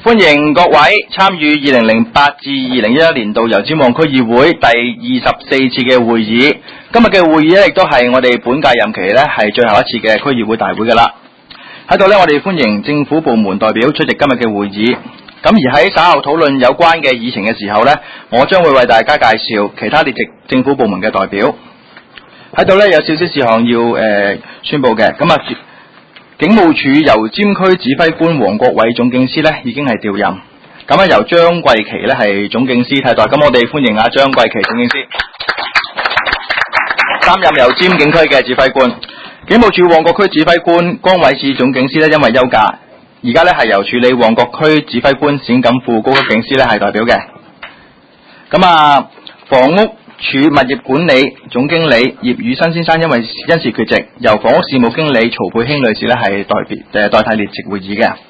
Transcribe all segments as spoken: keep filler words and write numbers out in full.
歡迎各位參與二零零八至二零一一年度油尖旺區議會第二十四次嘅會議。今日嘅會議咧，亦都係我哋本屆任期咧係最後一次嘅區議會大會噶啦。喺度咧，我哋歡迎政府部門代表出席今日嘅會議。咁而喺稍後討論有關嘅議程嘅時候咧，我將會為大家介紹其他列席政府部門嘅代表。喺度咧有少少事項要誒、呃、宣佈嘅。咁啊，警務處油尖區指揮官黃國偉總警司咧已經係調任。咁啊，由張桂琪咧係總警司替代。咁我哋歡迎啊張桂琪總警司擔任油尖警區嘅指揮官。警務處旺角區指揮官江偉志總警司咧因為休假，而家咧係由處理旺角區指揮官冼錦富高級警司咧係代表嘅。咁啊，房屋處物業管理總經理葉宇新先生因為因事缺席，由房屋事務經理曹佩卿女士咧係代別誒代替列席會議嘅。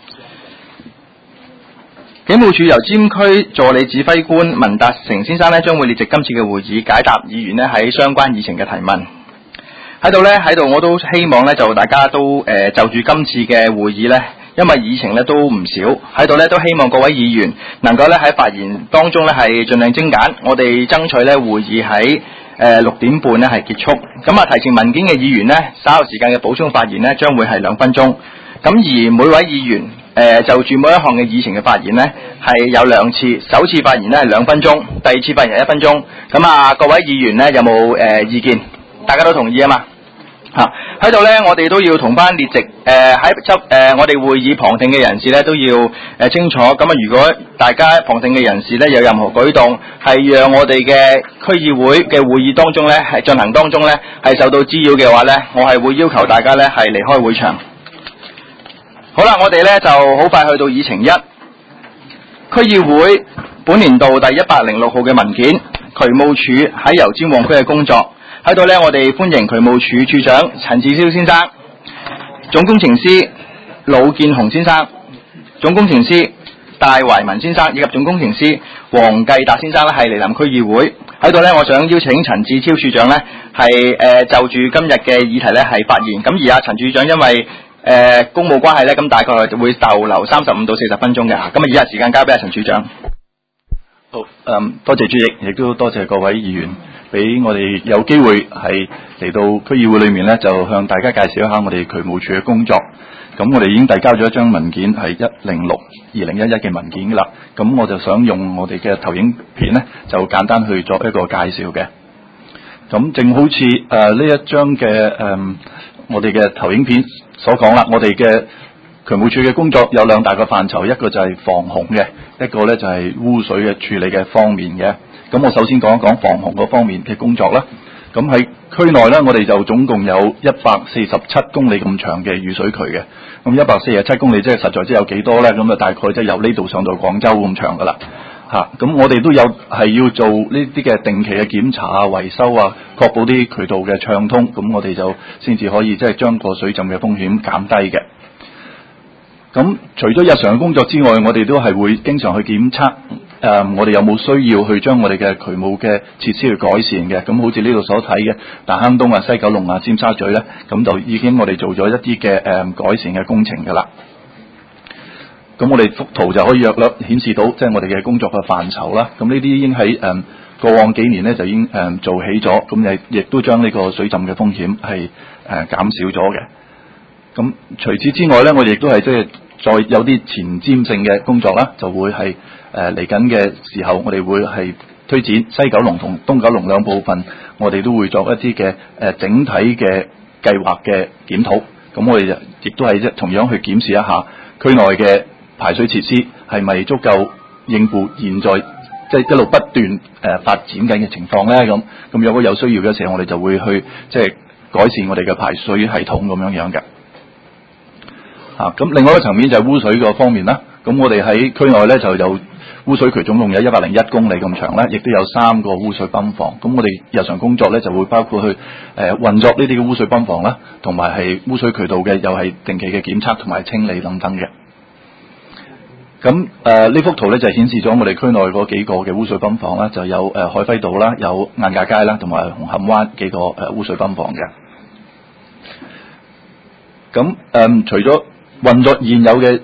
警務處油尖區助理指揮官文達成先生咧將會列席今次嘅會議，解答議員咧喺相關議程嘅提問。喺度咧喺度我都希望咧就大家都誒、呃、就住今次嘅會議咧，因為議程咧都唔少，喺度咧都希望各位議員能夠咧喺發言當中咧係盡量精簡，我哋爭取咧會議喺誒六點半咧係結束。咁啊，提呈文件嘅議員呢，稍後時間嘅補充發言呢將會係兩分鐘。咁而每位議員誒、呃、就住每一項嘅議程嘅發言呢係有兩次，首次發言呢係兩分鐘，第二次發言係一分鐘。咁啊，各位議員呢有冇誒、呃、意見？大家都同意啊嘛？吓喺度咧，我哋都要同翻列席誒喺執誒我哋會議旁聽嘅人士咧都要誒、呃、清楚。咁啊，如果大家旁聽嘅人士咧有任何舉動係讓我哋嘅區議會嘅會議當中咧係進行當中咧係受到滋擾嘅話咧，我係會要求大家咧係離開會場。好啦，我哋咧就好快去到議程一，區議會本年度第一百零六號嘅文件，渠務署喺油尖旺區嘅工作。喺度咧，我哋歡迎渠務署署長陳志超先生、總工程師魯建雄先生、總工程師戴懷文先生以及總工程師黃繼達先生咧係嚟臨區議會。喺度咧，我想邀請陳志超署長咧係誒就住今日嘅議題咧係發言。咁而阿陳署長因為誒、呃、公務關係咧，咁大概會逗留三十五到四十分鐘嘅。咁啊，以下時間交俾阿陳署長。 好，嗯，多謝主席，亦都多謝各位議員俾我哋有機會係嚟到區議會裏面咧，就向大家介紹一下我哋渠務署嘅工作。咁我哋已經遞交咗一張文件，係一零六二零一一嘅文件噶啦。咁我就想用我哋嘅投影片咧，就簡單去作一個介紹嘅。咁正好似誒呢一張嘅誒、呃、我哋嘅投影片所講啦，我哋嘅渠務署嘅工作有兩大個範疇，一個就係防洪嘅，一個咧就係污水嘅處理嘅方面嘅。咁我首先講一講防洪嗰方面嘅工作啦。咁喺區內咧，我哋就總共有一百四十七公里咁長嘅雨水渠嘅。咁一百四十七公里即係實在即係有幾多咧？咁啊大概即係由呢度上到廣州咁長噶啦。嚇、啊，咁我哋都有係要做呢啲嘅定期嘅檢查啊、維修啊，確保啲渠道嘅暢通。咁我哋就先至可以即係將個水浸嘅風險減低嘅。咁除咗日常嘅工作之外，我哋都係會經常去檢測，誒、呃，我哋有冇需要去將我哋嘅渠務嘅設施去改善嘅？咁好似呢度所睇嘅大坑東啊、西九龍啊、尖沙咀咧，咁就已經我哋做咗一啲嘅誒改善嘅工程噶啦。咁我哋幅圖就可以約略顯示到，即係我哋嘅工作嘅範疇啦。咁呢啲已經喺誒、呃、過往幾年咧就已經誒、呃、做起咗，咁亦亦都將呢個水浸嘅風險係誒減少咗嘅。咁除此之外咧，我哋亦都係即係再有啲前瞻性嘅工作啦，就會係誒嚟緊嘅時候，我哋會係推展西九龍同東九龍兩部分，我哋都會作一啲嘅誒整體嘅計劃嘅檢討。咁我哋亦都係同樣去檢視一下區內嘅排水設施係咪足夠應付現在即係、就是、一路不斷誒發展緊嘅情況咧。咁咁如果有需要嘅時候，我哋就會去即係、就是、改善我哋嘅排水系統咁樣樣嘅。啊，咁另外一個層面就係污水個方面啦。咁我哋喺區內咧就有污水渠總共有一百零一公里咁長啦，亦都有三個污水泵房。咁我哋日常工作咧就會包括去誒、呃、運作呢啲嘅污水泵房啦，同埋係污水渠道嘅又係定期嘅檢測同埋清理等等嘅。咁誒呢幅圖咧就顯示咗我哋區內嗰幾個嘅污水泵房啦，就有誒、呃、海輝道啦，有晏架街啦，同埋紅磡灣幾個誒、呃、污水泵房嘅。咁誒、呃、除咗運作現有嘅誒、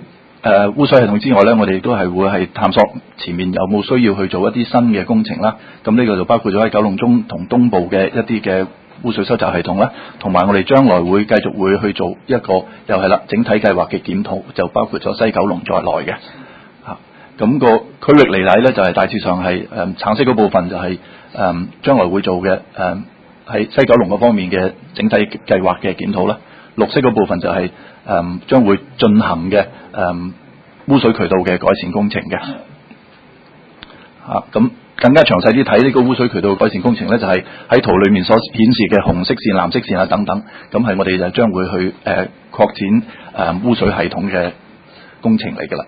誒污水系統之外咧，我哋亦都係會係探索前面有冇需要去做一啲新嘅工程啦。咁呢個就包括咗喺九龍中同東部嘅一啲嘅污水收集系統啦，同埋我哋將來會繼續會去做一個又係啦整體計劃嘅檢討，就包括咗西九龍在內嘅嚇。咁、個區域嚟睇咧，就係、是、大致上係誒、嗯、橙色嗰部分就係、是、誒、嗯、將來會做嘅誒喺西九龍嗰方面嘅整體計劃嘅檢討啦。綠色嗰部分就係、是、誒、嗯、將會進行嘅誒、嗯、污水渠道嘅改善工程嘅嚇。咁、啊、更加詳細啲睇呢個污水渠道改善工程咧，就係、是、喺圖裏面所顯示嘅紅色線、藍色線啊等等，咁係我哋就將會去誒、呃、擴展誒、呃、污水系統嘅工程嚟㗎啦。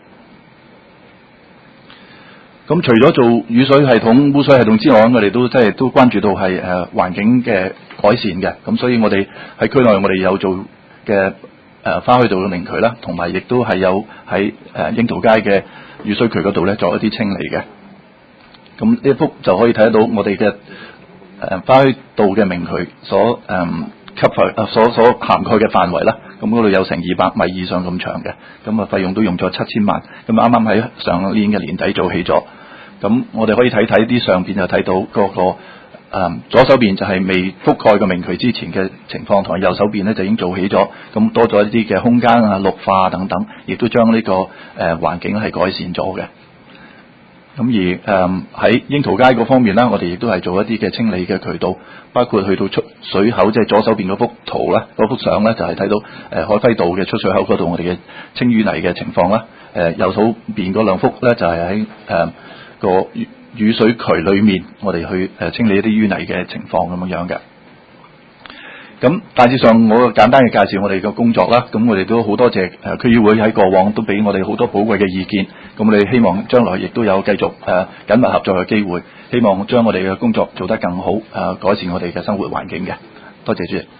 咁除咗做雨水系統、污水系統之外，我哋都即係都關注到係誒環境嘅改善嘅。咁所以我哋喺區內我哋有做嘅誒花墟道嘅明渠啦，同埋亦都係有喺誒櫻桃街嘅雨水渠嗰度咧做一啲清理嘅。咁呢一幅就可以睇得到我哋嘅誒花墟道嘅明渠所誒吸附誒所所涵蓋嘅範圍啦。咁嗰度有成二百米以上咁長嘅，咁啊費用都用咗七千萬。咁啱啱喺上年嘅年底做起咗。咁我哋可以睇睇啲相片就睇到嗰、那個誒、嗯、左手邊就係未覆蓋嘅明渠之前嘅情況，同埋右手邊咧就已經做起咗，咁多咗一啲嘅空間啊、綠化等等，亦都將呢、這個誒、呃、環境係改善咗嘅。咁而誒喺櫻桃街嗰方面啦，我哋亦都係做一啲嘅清理嘅渠道，包括去到出水口，即係左手邊嗰幅圖啦，嗰幅相咧就係睇到誒、呃、海輝道嘅出水口嗰度我哋嘅清淤泥嘅情況啦。誒、呃、右手邊嗰兩幅咧就係喺誒個雨水渠裏面，我哋去誒清理一啲淤泥嘅情況咁樣樣嘅。咁大致上我簡單嘅介紹我哋嘅工作啦。咁我哋都好多謝誒區議會喺過往都俾我哋好多寶貴嘅意見。咁我哋希望將來亦都有繼續誒緊密合作嘅機會，希望將我哋嘅工作做得更好，誒改善我哋嘅生活環境嘅。多謝主席。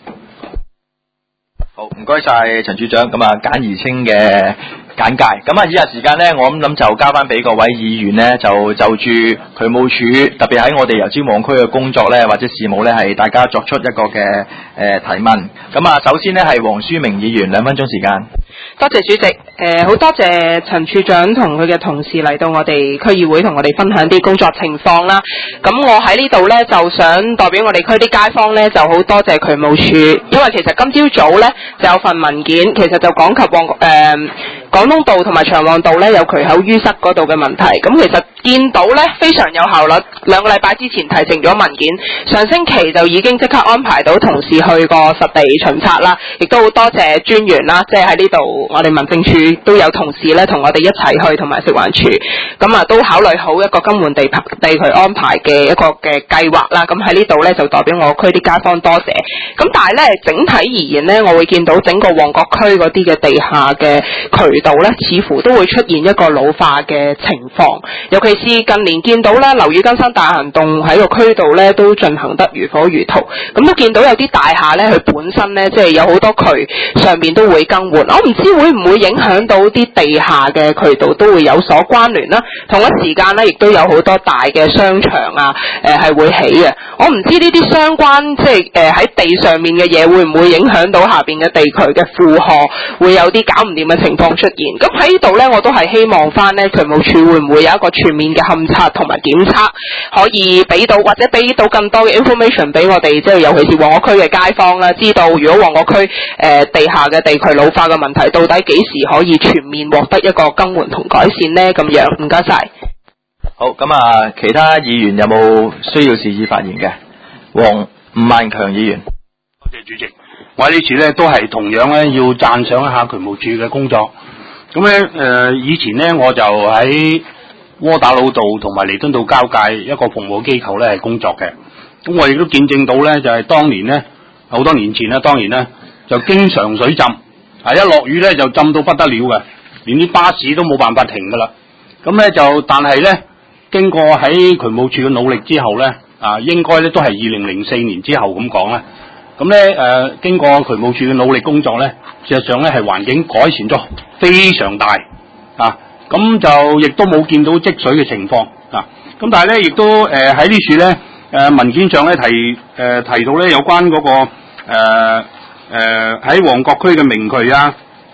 好，唔該晒陳處長，咁啊簡而清嘅簡介。咁啊，以下時間呢，我諗諗就交翻俾各位議員呢，就就住渠務署，特別喺我哋油尖旺區嘅工作呢，或者事務呢，係大家作出一個嘅誒、呃、提問。咁啊，首先呢，係黃書明議員兩分鐘時間。 多謝主席，誒、呃、好多謝陳處長同佢嘅同事嚟到我哋區議會同我哋分享啲工作情況啦。咁我喺呢度呢，就想代表我哋區啲街坊呢，就好多謝渠務署，因為其實今朝早呢，就有份文件，其實就講及旺誒、呃、廣東道同埋長旺道呢，有渠口淤塞嗰度嘅問題。咁其實見到呢，非常有效率，兩個禮拜之前提呈咗文件，上星期就已經即刻安排到同事去個實地巡察啦，亦都好多謝專員啦，即係喺呢度。我哋民政處都有同事咧，同我哋一齊去，同埋食環署，咁啊都考慮好一個更換地地渠安排嘅一個嘅計劃啦。咁喺呢度咧就代表我區啲街坊多謝。咁但係咧整體而言咧，我會見到整個旺角區嗰啲嘅地下嘅渠道咧，似乎都會出現一個老化嘅情況。尤其是近年見到咧樓宇更新大行動喺個區度咧都進行得如火如荼。咁都見到有啲大廈咧，佢本身咧即係有好多渠上面都會更換。我唔知會唔會影響到啲地下嘅渠道都會有所關聯啦。同一時間咧，亦都有好多大嘅商場啊，誒、呃、係會起嘅。我唔知呢啲相關即係誒喺地上面嘅嘢會唔會影響到下邊嘅地渠嘅負荷，會有啲搞唔掂嘅情況出現。咁喺呢度咧，我都係希望翻咧渠務署會唔會有一個全面嘅勘測同埋檢測，可以俾到或者俾到更多嘅 information 俾我哋，即係尤其是旺角區嘅街坊啦，知道如果旺角區誒、呃、地下嘅地渠老化嘅問題到底幾時可以全面獲得一個更換同改善呢？咁樣，唔該晒。 好，咁啊，其他議員有冇需要示意發言嘅？黃吳萬強議員。 多謝主席，我喺呢次咧都係同樣咧要讚賞一下渠務署嘅工作。咁咧誒，以前咧我就喺窩打老道同埋彌敦道交界一個服務機構咧係工作嘅。咁我亦都見證到咧，就係、是、當年咧好多年前咧，當然咧就經常水浸。啊！一落雨咧就浸到不得了嘅，連啲巴士都冇辦法停噶啦。咁咧就，但係咧經過喺渠務署嘅努力之後咧，啊應該咧都係二零零四年之後咁講啦。咁咧誒經過渠務署嘅努力工作咧，事實上咧係環境改善咗非常大啊。咁就亦都冇見到積水嘅情況啊。咁但係咧亦都誒喺呢處咧誒文件上咧提誒、呃、提到咧有關嗰、那個誒。呃誒喺旺角區嘅明渠啊，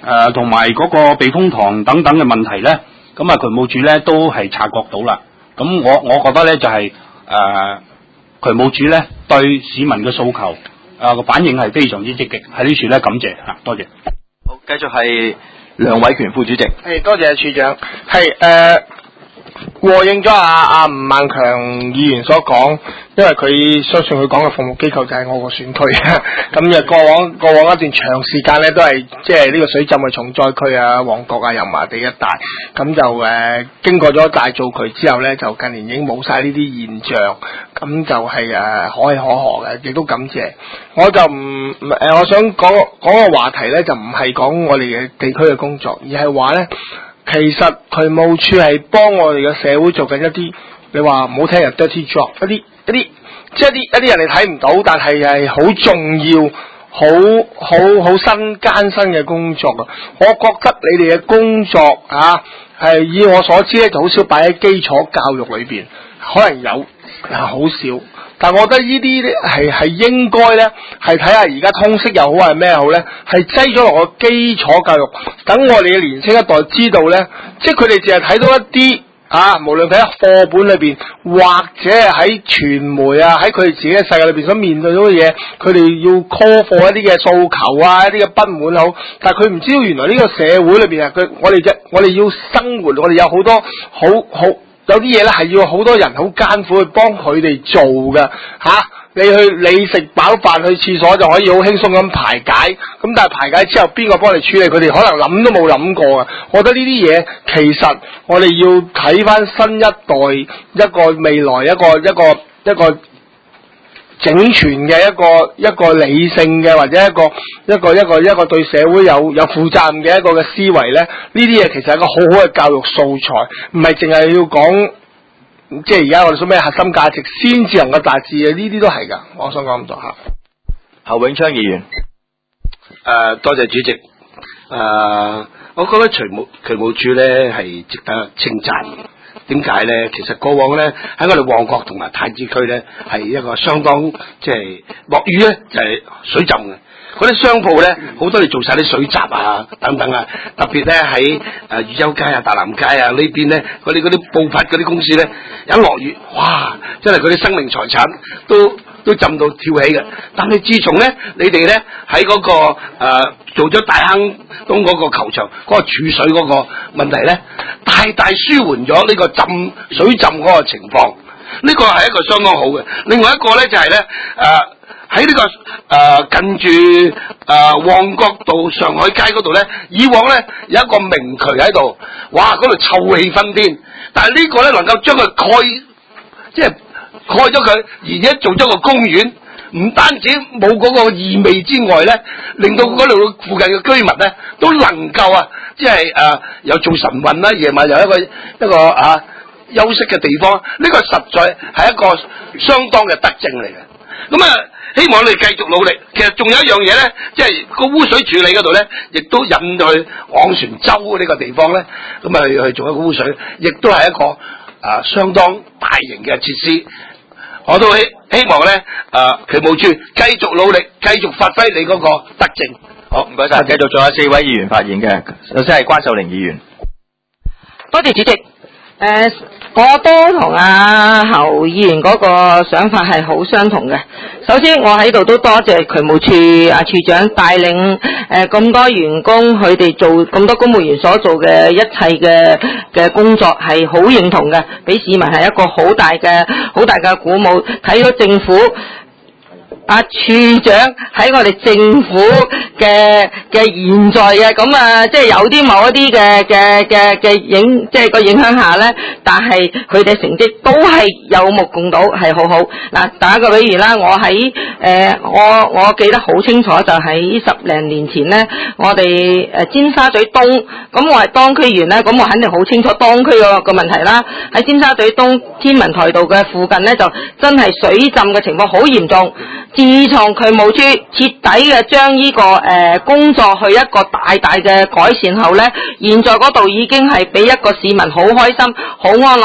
誒同埋嗰個避風塘等等嘅問題咧，咁啊渠務署咧都係察覺到啦。咁我我覺得咧就係、是、誒、呃、渠務署咧對市民嘅訴求啊個、呃、反應係非常之積極，喺呢處咧感謝嚇，多謝。 好，繼續係梁偉權副主席。 係多謝處長。係誒。和應咗阿阿吳萬強議員所講，因為佢相信佢講嘅服務機構就係我個選區，咁就過往過往一段長時間咧都係即係呢個水浸嘅重災區啊，旺角啊、油麻地一帶，咁就誒、呃、經過咗大造渠之後咧，就近年已經冇晒呢啲現象，咁就係、是、誒、呃、可喜可賀嘅，亦都感謝。我就唔誒、呃，我想講講個話題咧，就唔係講我哋嘅地區嘅工作，而係話咧。其實渠務處係幫我哋嘅社會做緊一啲，你話唔好聽，係 dirty job， 一啲一啲，即係一啲一啲人哋睇唔到，但係係好重要、好好好新艱辛嘅工作啊！我覺得你哋嘅工作啊，係以我所知咧，就好少擺喺基礎教育裏邊，可能有，但係好少。但係我覺得呢啲咧係係應該咧，係睇下而家通識又好係咩好咧，係擠咗落個基礎教育，等我哋嘅年輕一代知道咧，即係佢哋淨係睇到一啲啊，無論睇喺課本裏邊，或者係喺傳媒啊，喺佢哋自己嘅世界裏邊所面對到嘅嘢，佢哋要 call 貨一啲嘅訴求啊，一啲嘅不滿好，但係佢唔知道原來呢個社會裏邊啊，佢我哋嘅我哋要生活，我哋有好多好好。有啲嘢咧係要好多人好艱苦去幫佢哋做嘅吓、啊，你去你食飽飯去廁所就可以好輕鬆咁排解，咁但係排解之後邊個幫你處理？佢哋可能諗都冇諗過啊！我覺得呢啲嘢其實我哋要睇翻新一代一個未來一個一個一個整全嘅一個一個理性嘅或者一個一個一個一個對社會有有負責任嘅一個嘅思維咧，呢啲嘢其實係一個好好嘅教育素材，唔係淨係要講即係而家我哋所咩核心價值先至能夠達至嘅，呢啲都係㗎。我想講咁多嚇。 侯永昌議員， 誒、呃、多謝主席。誒、呃，我覺得渠務渠務署咧係值得稱讚。點解咧？其實過往咧喺我哋旺角同埋太子區咧係一個相當即係落雨咧就係、是、水浸嘅。嗰啲商鋪咧好多哋做晒啲水閘啊等等啊，特別咧喺誒汝州街啊、大南街啊呢邊咧，嗰啲嗰啲布匹嗰啲公司咧一落雨，哇！真係嗰啲生命財產都都浸到跳起嘅。但係自從咧你哋咧喺嗰個誒、呃、做咗大坑東嗰個球場嗰、嗰個儲水嗰個問題咧，大大舒緩咗呢個浸水浸嗰個情況。呢、呢個係一個相當好嘅。另外一個咧就係咧誒。呃喺呢、這個誒、呃、近住誒、呃、旺角道上海街嗰度咧，以往咧有一個明渠喺度，哇！嗰度臭氣熏天。但係呢個咧能夠將佢蓋，即係蓋咗佢，而且做咗個公園，唔單止冇嗰個異味之外咧，令到嗰度附近嘅居民咧都能夠啊，即係誒有做晨運啦，夜晚有一個一個啊休息嘅地方。呢、這個實在係一個相當嘅德政嚟嘅。咁啊〜希望你哋繼續努力。其實仲有一樣嘢咧，即係個污水處理嗰度咧，亦都引到去昂船洲呢個地方咧，咁啊去去做一個污水，亦都係一個啊、呃、相當大型嘅設施。我都希希望咧啊渠務處繼續努力，繼續發揮你嗰個德政。 好，唔該晒，繼續仲有四位議員發言嘅。首先係關秀玲議員。 多謝主席。誒、呃，我都同阿侯議員嗰個想法係好相同嘅。首先，我喺度都多謝渠務處阿處長帶領誒咁、呃、多員工，佢哋做咁多公務員所做嘅一切嘅嘅工作係好認同嘅，俾市民係一個好大嘅好大嘅鼓舞。睇到政府。阿、啊、處長喺我哋政府嘅嘅現在嘅咁啊，即係有啲某一啲嘅嘅嘅嘅影，即係個影響下咧，但係佢哋成績都係有目共睹，係好好。嗱，打個比喻啦，我喺誒、呃、我我記得好清楚，就喺十零年前咧，我哋誒尖沙咀東，咁我係當區員咧，咁我肯定好清楚當區個個問題啦。喺尖沙咀東天文台道嘅附近咧，就真係水浸嘅情況好嚴重。自從渠務處徹底嘅將呢個誒、呃、工作去一個大大嘅改善後咧，現在嗰度已經係俾一個市民好開心、好安樂。誒、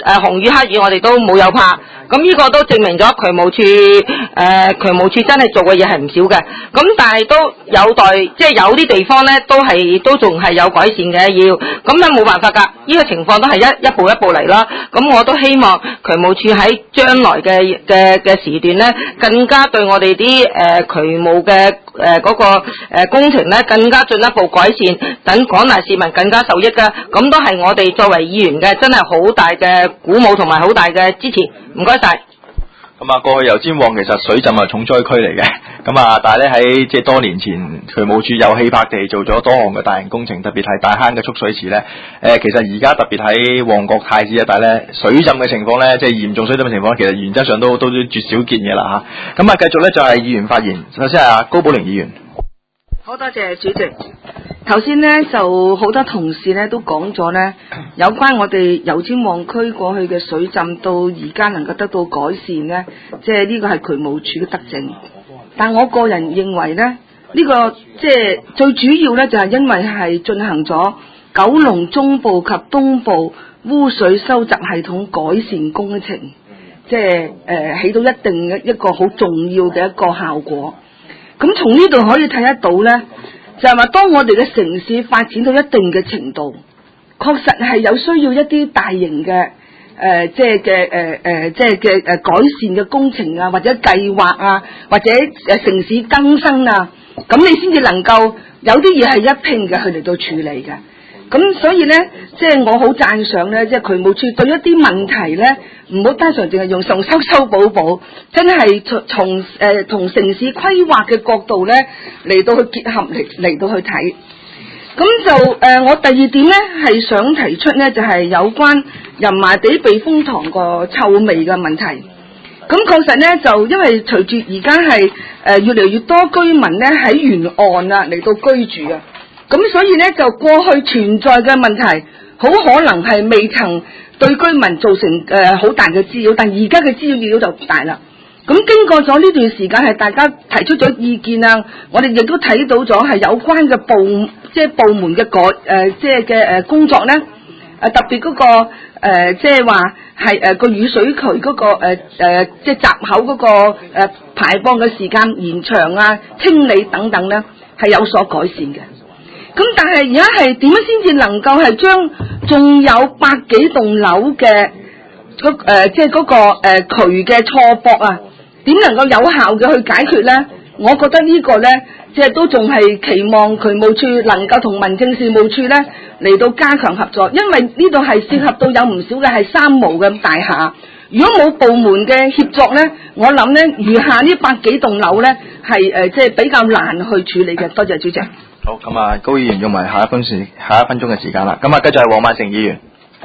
呃、紅雨黑雨我哋都冇有怕。咁呢個都證明咗渠務處誒、呃、渠務處真係做嘅嘢係唔少嘅。咁但係都有待，即係有啲地方咧都係都仲係有改善嘅要。咁咧冇辦法㗎，呢、這個情況都係一一步一步嚟啦。咁我都希望渠務處喺將來嘅嘅嘅時段咧，更加對我哋啲誒渠務嘅誒嗰個誒、呃、工程咧，更加進一步改善，等廣大市民更加受益嘅。咁都係我哋作為議員嘅，真係好大嘅鼓舞同埋好大嘅支持。唔該晒。 咁啊，過去油尖旺其實水浸係重災區嚟嘅，咁啊，但係咧喺即係多年前，渠務處有氣魄地做咗多項嘅大型工程，特別係大坑嘅蓄水池咧。誒、呃，其實而家特別喺旺角太子一帶咧，水浸嘅情況咧，即係嚴重水浸嘅情況，其實原則上都都絕少見嘅啦嚇。咁啊，繼續咧就係議員發言，首先係阿高寶玲議員。 好多謝主席。頭先呢就好多同事呢都講咗呢，有關我哋油尖旺區過去嘅水浸到而家能夠得到改善呢，即係呢個係渠務處嘅德政。但我個人認為呢，呢、呢個即係最主要呢，就係因為係進行咗九龍中部及東部污水收集系統改善工程，即係誒、呃、起到一定嘅一個好重要嘅一個效果。咁從呢度可以睇得到呢，就係話當我哋嘅城市發展到一定嘅程度，確實係有需要一啲大型嘅誒、呃，即係嘅誒誒，即係嘅誒改善嘅工程啊，或者計劃啊，或者誒城市更新啊，咁你先至能夠有啲嘢係一拼嘅去嚟到處理嘅。咁所以呢，即係我好讚賞呢，即係渠務處對一啲問題呢，唔好單純淨係用上修修補補，真係從誒同城市規劃嘅角度呢嚟到去結合嚟嚟到去睇。咁就誒、呃，我第二點呢係想提出呢，就係、是、有關油麻地避風塘個臭味嘅問題。咁確實呢，就因為隨住而家係誒越嚟越多居民呢喺沿岸啊嚟到居住啊。咁所以呢，就過去存在嘅問題，好可能係未曾對居民造成誒好、呃、大嘅滋擾，但而家嘅滋擾就大啦。咁經過咗呢段時間，係大家提出咗意見啊，我哋亦都睇到咗係有關嘅部即係部門嘅改誒即係嘅誒工作呢，誒、呃、特別嗰、那個誒即係話係誒個雨水渠嗰、那個誒誒、呃、即係閘口嗰、那個誒、呃、排放嘅時間延長啊、清理等等呢，係有所改善嘅。咁但係而家係點樣先至能夠係將仲有百幾棟樓嘅嗰誒即係嗰個誒、呃、渠嘅錯駁啊，點能夠有效嘅去解決咧？我覺得呢個咧，即係都仲係期望渠務處能夠同民政事務處咧嚟到加強合作，因為呢度係涉及到有唔少嘅係三無嘅大廈，如果冇部門嘅協作咧，我諗咧餘下呢百幾棟樓咧係誒即係比較難去處理嘅。多謝主席。 好，咁啊，高議員用埋下一分時下一分鐘嘅時間啦。咁啊，繼續係黃萬成議員。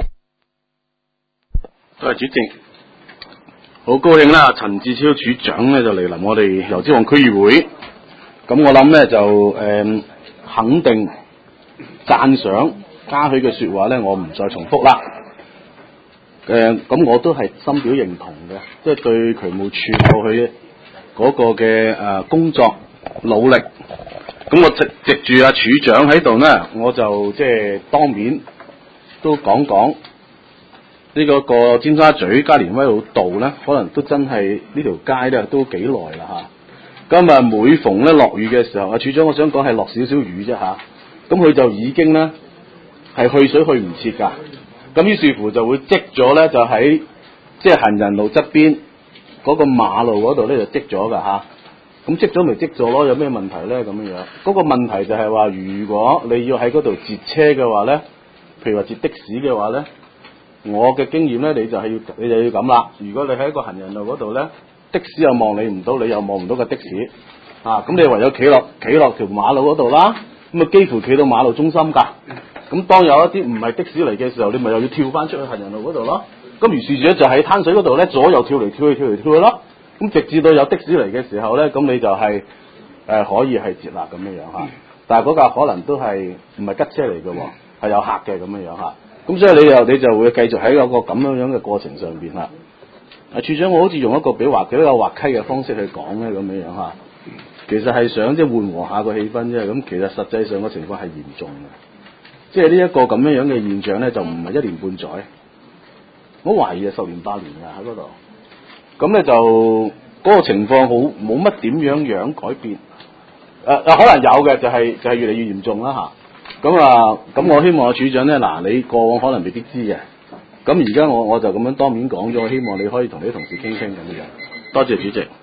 多謝主席，好高興啦！陳志超處長咧就嚟臨我哋油尖旺區議會，咁我諗咧就誒、呃、肯定讚賞嘉許嘅説話咧，我唔再重複啦。誒、呃，咁我都係深表認同嘅，即、就、係、是、對渠務處過去嗰個嘅誒、呃、工作努力。咁我藉藉住阿處長喺度呢，我就即係當面都講講呢個個尖沙咀加連威老道呢，可能都真係呢條街咧都幾耐啦嚇。咁啊，每逢咧落雨嘅時候，阿處長我想講係落少少雨啫嚇，咁佢就已經呢係去水去唔切㗎。咁於是乎就會積咗咧，就喺即係行人路側邊嗰個馬路嗰度咧就積咗㗎嚇。咁積咗咪積咗咯，有咩問題咧？咁樣樣，嗰個問題就係話，如果你要喺嗰度截車嘅話咧，譬如話截的士嘅話咧，我嘅經驗咧，你就係要你就要咁啦。如果你喺一個行人路嗰度咧，的士又望你唔到，你又望唔到個的士，啊，咁你唯有企落企落條馬路嗰度啦。咁啊，幾乎企到馬路中心㗎。咁當有一啲唔係的士嚟嘅時候，你咪又要跳翻出去行人路嗰度咯。咁於是者就喺灘水嗰度咧，左右跳嚟跳去，跳嚟跳去咯。咁直至到有的士嚟嘅時候咧，咁你就係、是、誒、呃、可以係截啦咁樣樣嚇，但係嗰架可能都係唔係吉車嚟嘅喎，係有客嘅咁樣樣嚇。咁所以你又你就會繼續喺有個咁樣樣嘅過程上邊啦。啊，處長，我好似用一個比滑比較滑稽嘅方式去講咧，咁樣樣嚇，其實係想即係緩和下個氣氛啫。咁其實實際上個情況係嚴重嘅，即係呢一個咁樣樣嘅現象咧，就唔係一年半載。 我懷疑係十年八年㗎喺嗰度。咁咧就嗰、嗰個情況好冇乜點樣樣改變。誒、呃、誒可能有嘅，就係、是、就係、是、越嚟越嚴重啦嚇。咁啊，咁我希望阿處長咧，嗱你過往可能未必知嘅。咁而家我我就咁樣當面講咗，我希望你可以同你啲同事傾傾咁樣。多謝主席。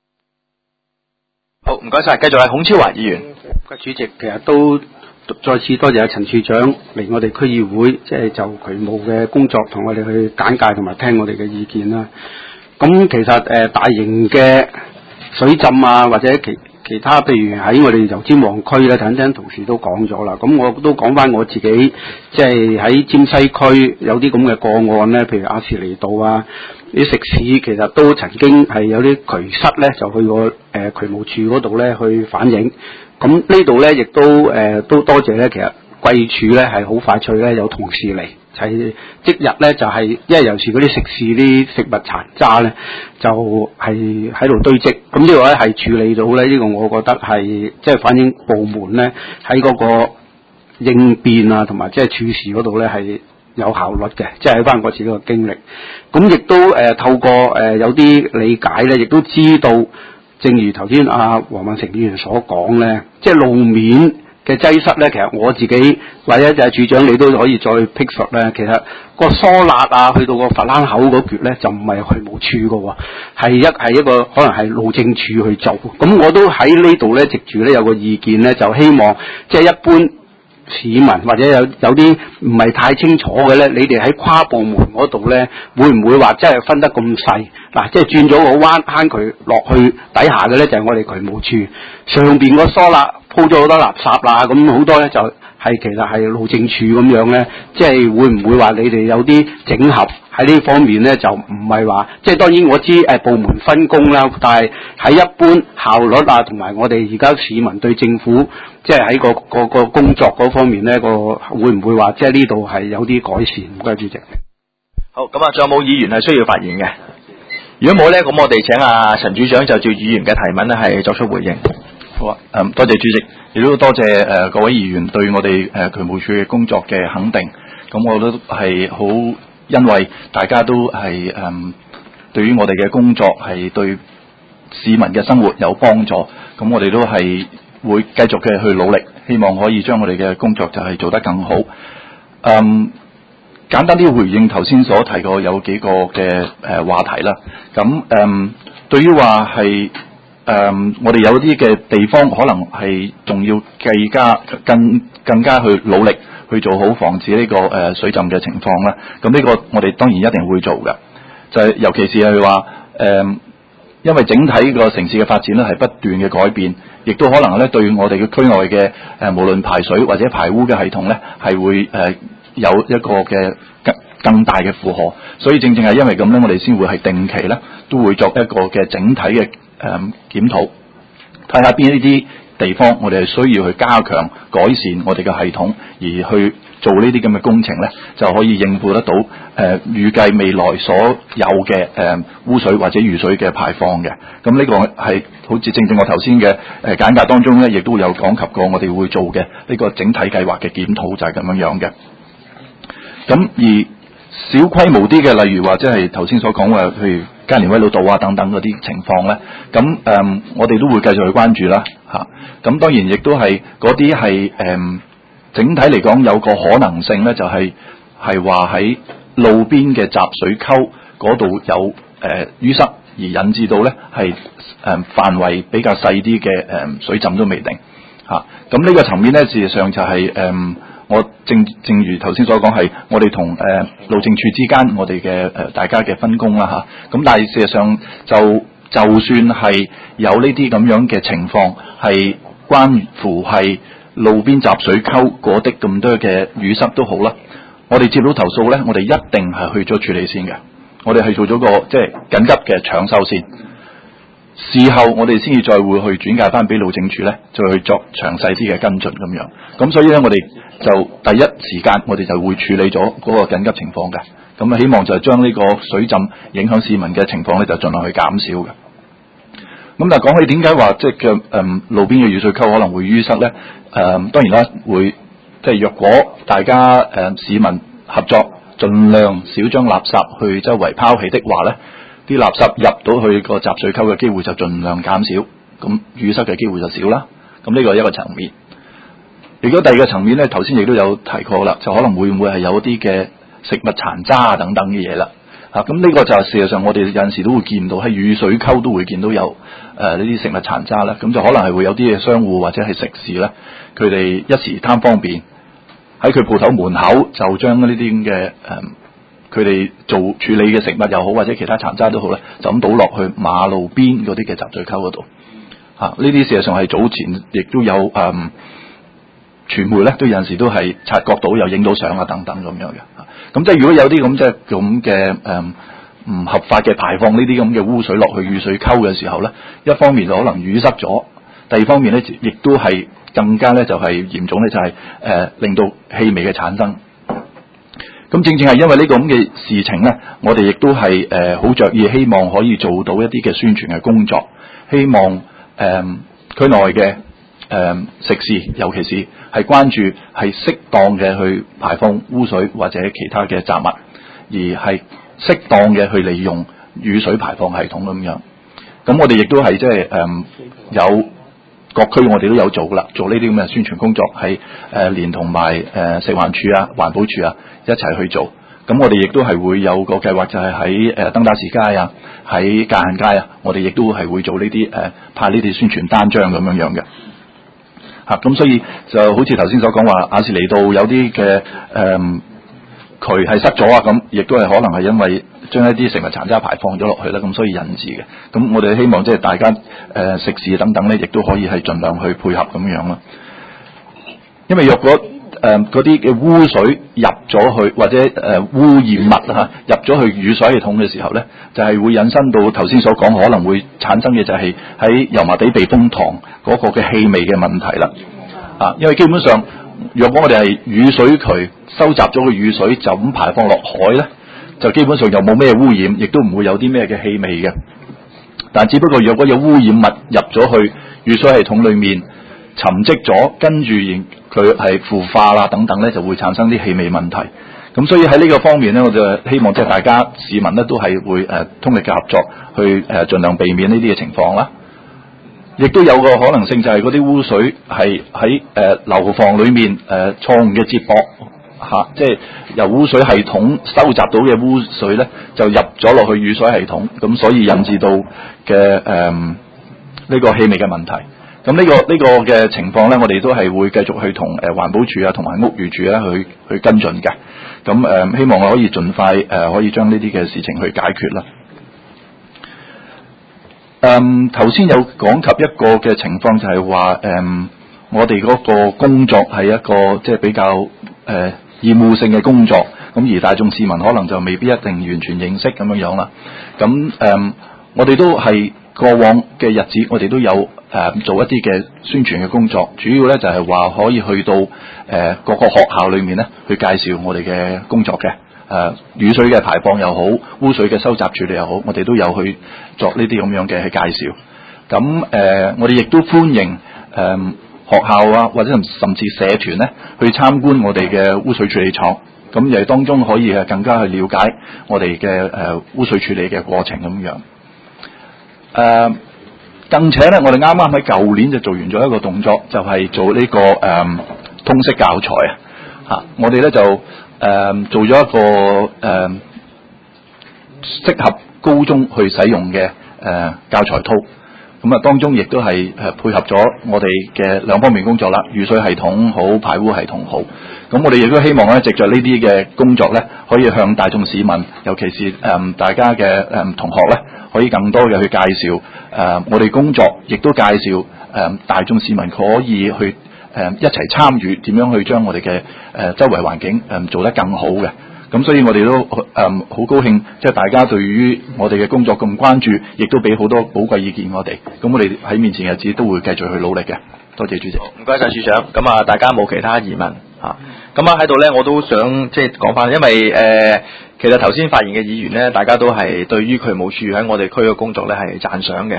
好，唔該晒，繼續係孔超華議員。 主席其實都再次多謝阿陳處長嚟我哋區議會，即係就渠務嘅工作同我哋去簡介同埋聽我哋嘅意見啦。咁其實誒、呃、大型嘅水浸啊，或者其其他譬如喺我哋油尖旺區咧，等等同事都講咗啦。咁我都講翻我自己，即係喺尖西區有啲咁嘅個案咧，譬如亞士厘道啊，啲食肆其實都曾經係有啲渠塞咧，就去過誒、呃、渠務處嗰度咧去反映。咁呢度咧亦都誒、呃、都多謝咧，其實貴處咧係好快脆咧有同事嚟。係即日咧就係、是，因為有時嗰啲食肆啲食物殘渣咧，就係喺度堆積。咁呢個咧係處理到咧，呢、這個我覺得係即係反映部門咧喺嗰個應變啊，同埋即係處事嗰度咧係有效率嘅。即係喺翻我自己個經歷，咁亦都誒、呃、透過誒、呃、有啲理解咧，亦都知道，正如頭先阿黃敏成議員所講咧，即係路面嘅擠塞咧，其實我自己或者就係處長，你都可以再辟述咧。其實個疏辣啊，去到個筏欄口嗰橛咧，就唔係渠務處嘅喎，係一係一個可能係路政處去做。咁我都喺呢度咧，藉住咧有個意見咧，就希望即係一般市民或者有有啲唔係太清楚嘅咧，你哋喺跨部門嗰度咧，會唔會話真係分得咁細？嗱，即係轉咗個彎坑渠落去底下嘅咧，就係、是、我哋渠務處上邊個疏辣鋪咗好多垃圾啦，咁好多咧就係、是、其實係路政處咁樣咧，即係會唔會話你哋有啲整合喺呢方面咧，就唔係話即係當然我知誒部門分工啦，但係喺一般效率啊，同埋我哋而家市民對政府即係喺個個個工作嗰方面咧，個會唔會話即係呢度係有啲改善？唔該，主席。 好，咁啊，仲有冇議員係需要發言嘅？如果冇咧，咁我哋請阿陳處長就照議員嘅提問咧，係作出回應。 好啊，嗯，多謝主席，亦都多謝誒、呃、各位議員對我哋誒、呃、渠務處嘅工作嘅肯定。咁我都係好，因為大家都係誒、嗯、對於我哋嘅工作係對市民嘅生活有幫助。咁我哋都係會繼續嘅去努力，希望可以將我哋嘅工作就係做得更好。嗯。簡單啲回應頭先所提過有幾個嘅誒、呃、話題啦。咁誒、嗯，對於話係誒我哋有啲嘅地方可能係仲要更加更更加去努力去做好防止呢、這個誒、呃、水浸嘅情況啦。咁呢個我哋當然一定會做嘅。就係、是、尤其是係話誒，因為整體個城市嘅發展咧係不斷嘅改變，亦都可能咧對我哋嘅區內嘅誒、呃、無論排水或者排污嘅系統咧係會誒。呃有一個嘅更更大嘅負荷，所以正正係因為咁咧，我哋先會係定期咧，都會作一個嘅整體嘅誒、嗯、檢討，睇下邊一啲地方我哋係需要去加強改善我哋嘅系統，而去做呢啲咁嘅工程咧，就可以應付得到誒、呃、預計未來所有嘅誒、呃、污水或者雨水嘅排放嘅。咁呢個係好似正正我頭先嘅誒簡介當中咧，亦都有講及過我哋會做嘅呢個整體計劃嘅檢討就係咁樣樣嘅。咁而小規模啲嘅，例如話即係頭先所講嘅，譬如加連威老道啊等等嗰啲情況咧，咁誒、嗯、我哋都會繼續去關注啦嚇。咁、啊、當然亦都係嗰啲係誒整體嚟講有個可能性咧，就係係話喺路邊嘅集水溝嗰度有誒淤、呃、塞，而引致到咧係誒範圍比較細啲嘅誒水浸都未定嚇。咁、啊、呢個層面咧，事實上就係、是、誒。呃我正正如頭先所講，係我哋同誒路政處之間，我哋嘅誒大家嘅分工啦嚇。咁、啊、但係事實上就就算係有呢啲咁樣嘅情況，係關乎係路邊集水溝嗰啲咁多嘅淤塞都好啦。我哋接到投訴咧，我哋一定係去咗處理先嘅。我哋係做咗個即係緊急嘅搶修先。事後我哋先至再會去轉介翻俾路政處咧，再去作詳細啲嘅跟進咁樣。咁所以咧，我哋就第一時間我哋就會處理咗嗰個緊急情況嘅。咁啊，希望就係將呢個水浸影響市民嘅情況咧，就盡量去減少嘅。咁但係講起點解話即係嘅誒路邊嘅雨水溝可能會淤塞咧？誒、呃、當然啦，會即係若果大家誒、呃、市民合作盡量少將垃圾去周圍拋棄的話咧，啲垃圾入到去個集水溝嘅機會就盡量減少，咁淤塞嘅機會就少啦。咁呢個係一個層面。如果第二個層面咧，頭先亦都有提過啦，就可能會唔會係有啲嘅食物殘渣等等嘅嘢啦。啊，咁呢個就係事實上我哋有陣時都會見到喺雨水溝都會見到有誒呢啲食物殘渣啦。咁就可能係會有啲嘅商戶或者係食肆咧，佢哋一時貪方便，喺佢鋪頭門口就將呢啲咁嘅誒佢哋做處理嘅食物又好或者其他殘渣都好咧，就咁倒落去馬路邊嗰啲嘅集水溝嗰度。啊，呢啲事實上係早前亦都有誒。嗯傳媒咧都有陣時都係察覺到，有影到相啊等等咁樣嘅，咁即係如果有啲咁即係咁嘅誒唔合法嘅排放呢啲咁嘅污水落去雨水溝嘅時候咧，一方面就可能淤塞咗，第二方面咧亦都係更加咧就係嚴重咧就係、是、誒、呃、令到氣味嘅產生。咁正正係因為呢個咁嘅事情咧，我哋亦都係誒好着意，希望可以做到一啲嘅宣傳嘅工作，希望誒、呃、區內嘅。誒、嗯、食肆，尤其是係關注係適當嘅去排放污水或者其他嘅雜物，而係適當嘅去利用雨水排放系統咁樣。咁我哋亦都係即係誒有各區我哋都有做啦，做呢啲咁嘅宣傳工作，係誒、呃、連同埋誒食環署啊、環保署啊一齊去做。咁我哋亦都係會有個計劃，就係喺誒登打士街啊、喺界限街啊，我哋亦都係會做呢啲誒派呢啲宣傳單張咁樣樣嘅。嚇、啊，咁所以就好似頭先所講話，亞士厘道有啲嘅誒渠係塞咗啊，咁亦都係可能係因為將一啲食物殘渣排放咗落去啦，咁所以引致嘅。咁我哋希望即係大家誒、呃、食肆等等咧，亦都可以係盡量去配合咁樣啦。因為若果誒嗰啲嘅污水入咗去，或者誒、呃、污染物嚇、啊、入咗去雨水系統嘅時候咧，就係、是、會引申到頭先所講可能會產生嘅就係喺油麻地避風塘嗰個嘅氣味嘅問題啦。啊，因為基本上若果我哋係雨水渠收集咗個雨水就咁排放落海咧，就基本上又冇咩污染，亦都唔會有啲咩嘅氣味嘅。但只不過若果有污染物入咗去雨水系統裏面沉積咗，跟住佢係腐化啦等等咧，就會產生啲氣味問題。咁所以喺呢個方面咧，我就希望即係大家市民咧都係會誒、呃、通力嘅合作，去誒、呃、盡量避免呢啲嘅情況啦。亦都有個可能性就係嗰啲污水係喺誒樓房裏面誒錯誤嘅接駁嚇，即係由污水系統收集到嘅污水咧，就入咗落去雨水系統，咁所以引致到嘅誒呢個氣味嘅問題。咁呢、這個呢、這個嘅情況咧，我哋都係會繼續去同誒環保署啊，同埋屋宇署咧去去跟進嘅。咁誒、呃、希望我可以盡快誒、呃、可以將呢啲嘅事情去解決啦。誒頭先有講及一個嘅情況，就係話誒我哋嗰個工作係一個即係比較誒、呃、義務性嘅工作，咁而大眾市民可能就未必一定完全認識咁樣樣啦。咁誒、呃、我哋都係過往嘅日子，我哋都有誒、呃、做一啲嘅宣傳嘅工作，主要咧就係話可以去到誒、呃、各個學校裏面咧去介紹我哋嘅工作嘅。誒、呃、雨水嘅排放又好，污水嘅收集處理又好，我哋都有去作呢啲咁樣嘅去介紹。咁誒、呃，我哋亦都歡迎誒、呃、學校啊，或者甚至社團咧去參觀我哋嘅污水處理廠。咁亦當中可以係更加去了解我哋嘅誒污水處理嘅過程咁樣。誒、呃，更且咧，我哋啱啱喺舊年就做完咗一個動作，就係、是、做呢、這個誒、呃、通識教材啊。嚇，我哋咧就。誒、呃、做咗一個誒、呃、適合高中去使用嘅誒、呃、教材套，咁啊當中亦都係誒配合咗我哋嘅兩方面工作啦，雨水系統好，排污系統好。咁我哋亦都希望咧，藉着呢啲嘅工作咧，可以向大眾市民，尤其是誒、呃、大家嘅誒、呃、同學咧，可以更多嘅去介紹誒、呃、我哋工作，亦都介紹誒、呃、大眾市民可以去。誒、呃、一齊參與點樣去將我哋嘅誒周圍環境誒、呃、做得更好嘅，咁所以我哋都誒好、呃、高興，即係大家對於我哋嘅工作咁關注，亦都俾好多寶貴意見我哋。咁我哋喺面前日子都會繼續去努力嘅。多謝主席。 唔該晒處長。咁啊，大家冇其他疑問嚇。咁啊喺度咧，我都想即係講翻，因為誒、呃、其實頭先發言嘅議員咧，大家都係對於渠務署喺我哋區嘅工作咧係讚賞嘅。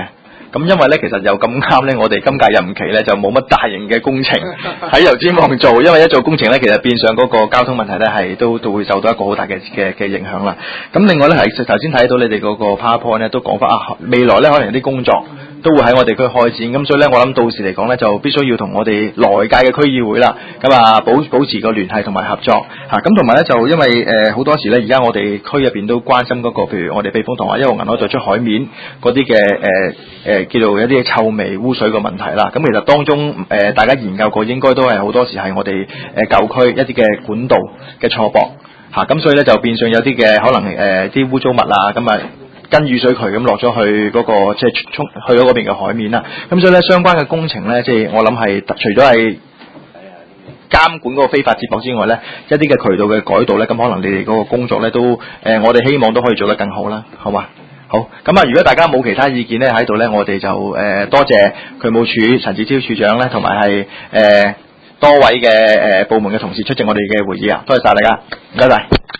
咁因為咧，其實又咁啱咧，我哋今屆任期咧就冇乜大型嘅工程喺油尖旺做，因為一做工程咧，其實變相嗰個交通問題咧係都都會受到一個好大嘅嘅嘅影響啦。咁另外咧係頭先睇到你哋嗰個 PowerPoint 咧都講翻啊，未來咧可能有啲工作都會喺我哋區開展，咁所以咧我諗到時嚟講咧就必須要同我哋來屆嘅區議會啦，咁啊保保持個聯繫同埋合作嚇，咁同埋咧就因為誒好、呃、多時咧而家我哋區入邊都關心嗰、那個，譬如我哋避風塘啊、一號銀海再出海面嗰啲嘅誒誒叫做一啲臭味污水嘅問題啦，咁其實當中誒、呃、大家研究過應該都係好多時係我哋誒、呃、舊區一啲嘅管道嘅錯駁嚇，咁、啊、所以咧就變相有啲嘅可能誒啲污糟物啊咁啊。跟雨水渠咁落咗去嗰、那個即係沖去咗嗰邊嘅海面啦，咁所以咧相關嘅工程咧，即係我諗係除咗係監管嗰個非法接駁之外咧，一啲嘅渠道嘅改道咧，咁可能你哋嗰個工作咧都誒、呃，我哋希望都可以做得更好啦，好嘛？好，咁啊，如果大家冇其他意見咧喺度咧，我哋就誒、呃、多謝渠務署陳志超處長咧，同埋係誒多位嘅誒、呃、部門嘅同事出席我哋嘅會議啊，多謝晒大家，唔該晒。